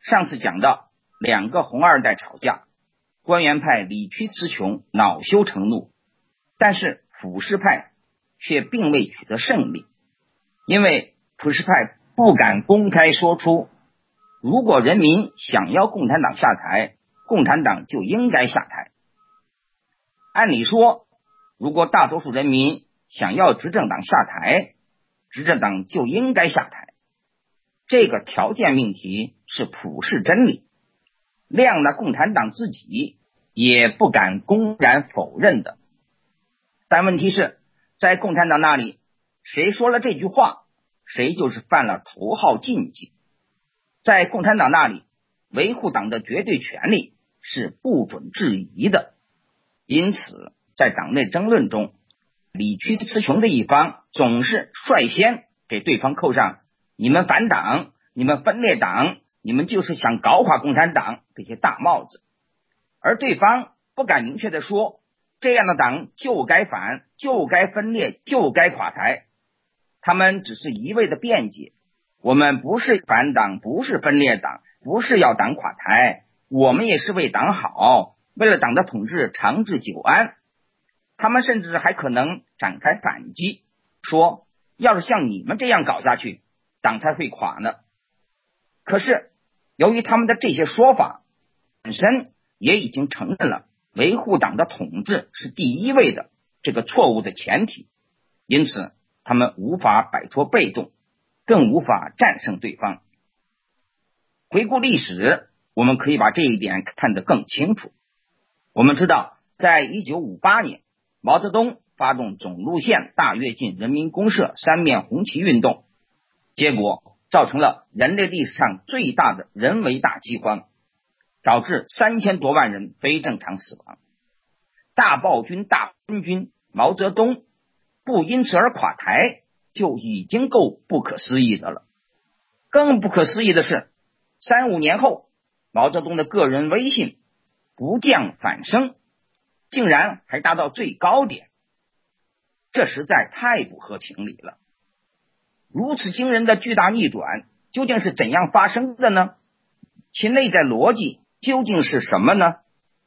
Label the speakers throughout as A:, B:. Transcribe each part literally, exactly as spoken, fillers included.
A: 上次讲到两个红二代吵架，官员派理屈词穷，恼羞成怒，但是普氏派却并未取得胜利，因为普氏派不敢公开说出，如果人民想要共产党下台，共产党就应该下台。按理说，如果大多数人民想要执政党下台，执政党就应该下台。这个条件命题是普世真理，谅那共产党自己也不敢公然否认的。但问题是，在共产党那里，谁说了这句话，谁就是犯了头号禁忌。在共产党那里，维护党的绝对权利是不准质疑的。因此，在党内争论中，理屈词穷的一方总是率先给对方扣上你们反党，你们分裂党，你们就是想搞垮共产党这些大帽子，而对方不敢明确的说，这样的党就该反，就该分裂，就该垮台。他们只是一味的辩解，我们不是反党，不是分裂党，不是要党垮台，我们也是为党好，为了党的统治长治久安。他们甚至还可能展开反击，说要是像你们这样搞下去，党才会垮呢。可是由于他们的这些说法本身也已经承认了维护党的统治是第一位的这个错误的前提，因此他们无法摆脱被动，更无法战胜对方。回顾历史，我们可以把这一点看得更清楚。我们知道，在一九五八年，毛泽东发动总路线大跃进人民公社三面红旗运动，结果造成了人类历史上最大的人为大饥荒，导致三千多万人非正常死亡。大暴君大昏君毛泽东不因此而垮台，就已经够不可思议的了。更不可思议的是，三五年后，毛泽东的个人威信不降反升，竟然还达到最高点，这实在太不合情理了。如此惊人的巨大逆转究竟是怎样发生的呢？其内在逻辑究竟是什么呢？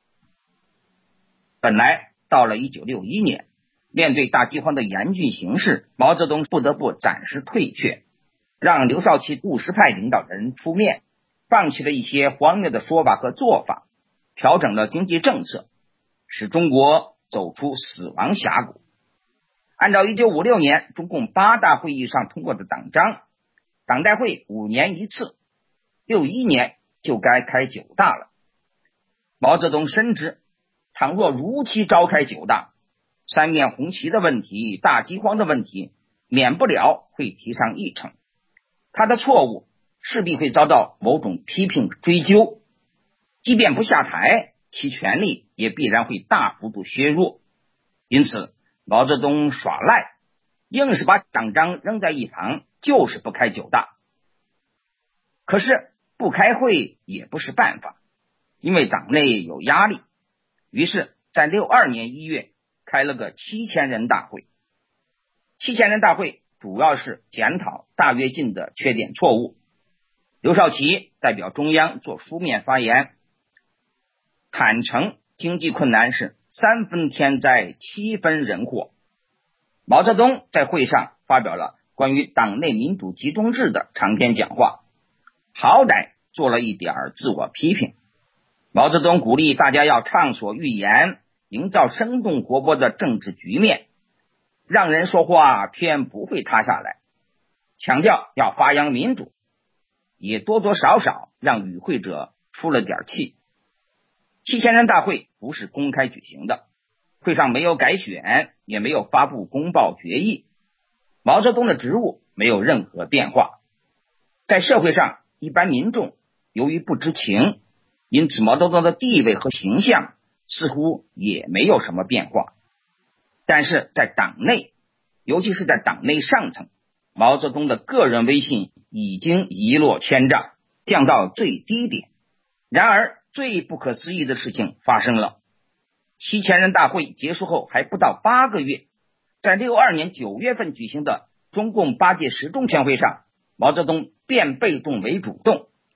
A: 本来到了一九六一年，面对大饥荒的严峻形势，毛泽东不得不暂时退却，让刘少奇务实派领导人出面，放弃了一些荒谬的说法和做法，调整了经济政策，使中国走出死亡峡谷。按照一九五六年中共八大会议上通过的党章，党代会五年一次，六一年就该开九大了。毛泽东深知，倘若如期召开九大，三面红旗的问题，大饥荒的问题，免不了会提上议程。他的错误势必会遭到某种批评追究，即便不下台，其权力也必然会大幅度削弱。因此毛泽东耍赖，硬是把党章扔在一旁，就是不开九大。可是不开会也不是办法，因为党内有压力，于是在六二年一月开了个七千人大会。七千人大会主要是检讨大跃进的缺点错误。刘少奇代表中央做书面发言，坦诚经济困难是三分天灾，七分人祸。毛泽东在会上发表了关于党内民主集中制的长篇讲话，好歹做了一点自我批评。毛泽东鼓励大家要畅所欲言，营造生动活泼的政治局面，让人说话天不会塌下来，强调要发扬民主，也多多少少让与会者出了点气。七千人大会不是公开举行的，会上没有改选，也没有发布公报决议，毛泽东的职务没有任何变化。在社会上，一般民众由于不知情，因此毛泽东的地位和形象似乎也没有什么变化。但是在党内，尤其是在党内上层，毛泽东的个人威信已经一落千丈，降到最低点。然而最不可思议的事情发生了，七千人大会结束后还不到八个月，在六二年九月份举行的中共八届十中全会上，毛泽东变被动为主动，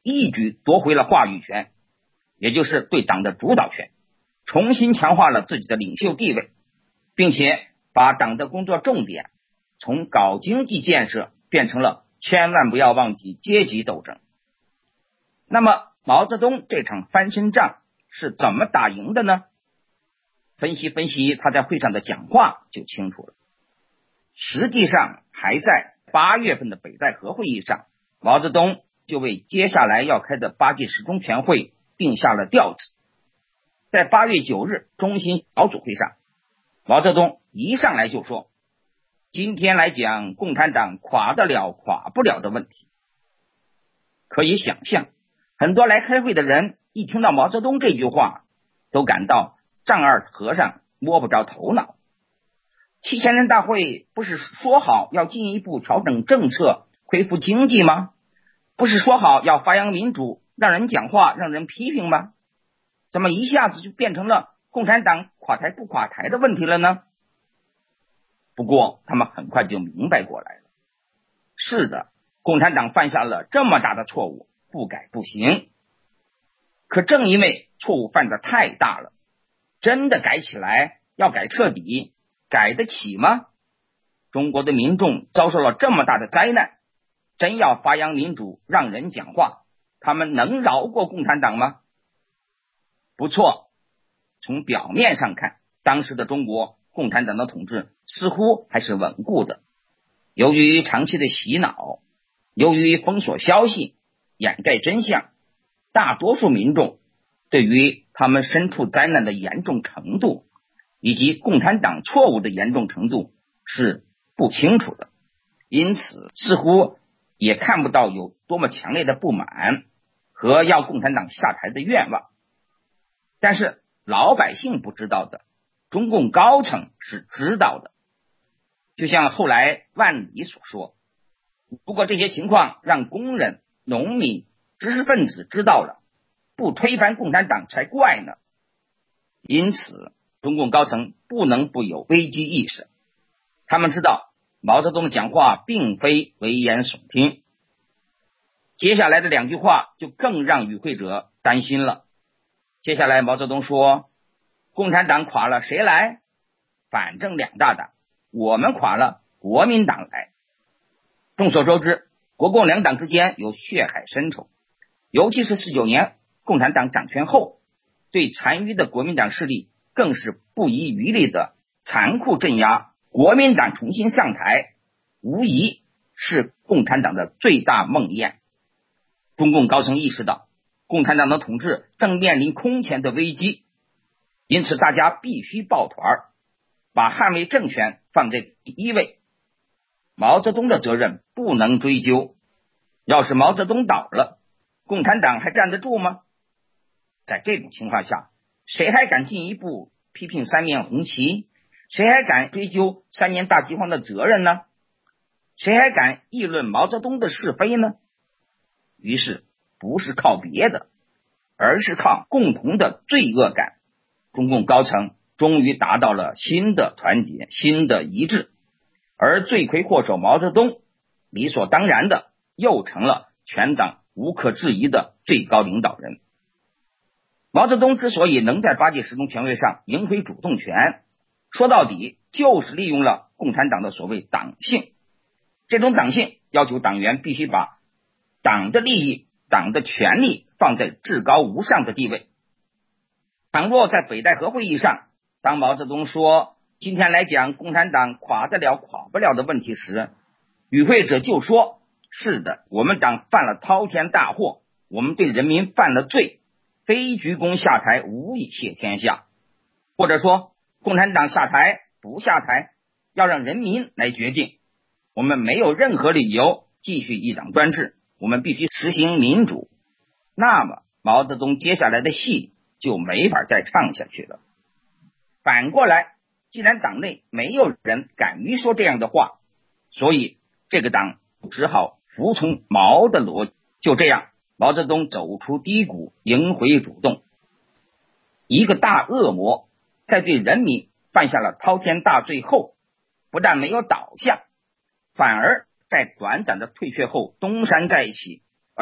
A: 一举夺回了话语权，也就是对党的主导权，重新强化了自己的领袖地位，并且把党的工作重点从搞经济建设变成了千万不要忘记阶级斗争。那么毛泽东这场翻身仗是怎么打赢的呢？分析分析他在会上的讲话就清楚了。实际上还在八月份的北戴河会议上，毛泽东就为接下来要开的八届十中全会定下了调子。在八月九日中心小组会上，毛泽东一上来就说，今天来讲共产党垮得了垮不了的问题。可以想象，很多来开会的人一听到毛泽东这句话，都感到丈二和尚摸不着头脑。七千人大会不是说好要进一步调整政策，恢复经济吗？不是说好要发扬民主，让人讲话，让人批评吗？怎么一下子就变成了共产党垮台不垮台的问题了呢？不过他们很快就明白过来了，是的，共产党犯下了这么大的错误，不改不行。可正因为错误犯得太大了，真的改起来要改彻底，改得起吗？中国的民众遭受了这么大的灾难，真要发扬民主，让人讲话，他们能饶过共产党吗？不错，从表面上看，当时的中国共产党的统治似乎还是稳固的。由于长期的洗脑，由于封锁消息，掩盖真相，大多数民众对于他们身处灾难的严重程度以及共产党错误的严重程度是不清楚的，因此似乎也看不到有多么强烈的不满和要共产党下台的愿望。但是老百姓不知道的，中共高层是知道的。就像后来万里所说，如果这些情况让工人、农民、知识分子知道了，不推翻共产党才怪呢。因此中共高层不能不有危机意识，他们知道毛泽东的讲话并非危言耸听。接下来的两句话就更让与会者担心了。接下来毛泽东说，共产党垮了谁来？反正两大党，我们垮了国民党来。众所周知，国共两党之间有血海深仇，尤其是四九年共产党掌权后，对残余的国民党势力更是不遗余力的残酷镇压。国民党重新上台，无疑是共产党的最大梦魇。中共高层意识到共产党的统治正面临空前的危机，因此大家必须抱团，把捍卫政权放在第一位。毛泽东的责任不能追究，要是毛泽东倒了，共产党还站得住吗？在这种情况下，谁还敢进一步批评三面红旗？谁还敢追究三年大饥荒的责任呢？谁还敢议论毛泽东的是非呢？于是不是靠别的，而是靠共同的罪恶感，中共高层终于达到了新的团结，新的一致，而罪魁祸首毛泽东理所当然的又成了全党无可置疑的最高领导人。毛泽东之所以能在八届十中全会上赢回主动权，说到底就是利用了共产党的所谓党性。这种党性要求党员必须把党的利益、党的权利放在至高无上的地位。倘若在北戴河会议上，当毛泽东说今天来讲共产党垮得了垮不了的问题时，与会者就说，是的，我们党犯了滔天大祸，我们对人民犯了罪，非鞠躬下台无以谢天下。或者说共产党下台不下台要让人民来决定，我们没有任何理由继续一党专制，我们必须实行民主。那么毛泽东接下来的戏就没法再唱下去了。反过来，既然党内没有人敢于说这样的话，所以这个党只好服从毛的逻辑。就这样，毛泽东走出低谷，赢回主动。一个大恶魔在对人民犯下了滔天大罪后，不但没有倒下，反而在短暂的退却后东山再起，而且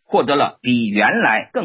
A: 获得了比原来更